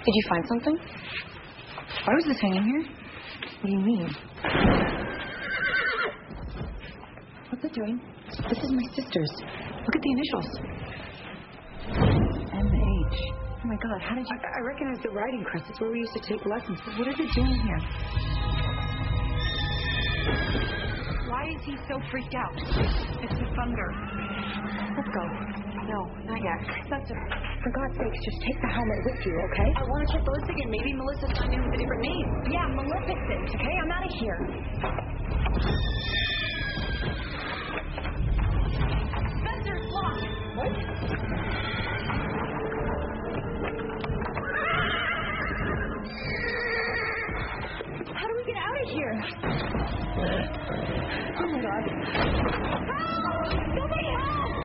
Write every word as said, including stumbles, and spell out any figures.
Did you find something? Why was this hanging here? What do you mean? What's it doing? This is my sister's. Look at the initials. M H. Oh my God, how did you... I, I recognize the writing crest. It's where we used to take lessons. What is it doing here? Why is he so freaked out? It's the thunder. Let's go. No, not yet. Sister, for God's sakes, just take the helmet with you, okay? I want to check ballistic and maybe Melissa signed in with a different name. Yeah, Maleficent, okay? I'm out of here.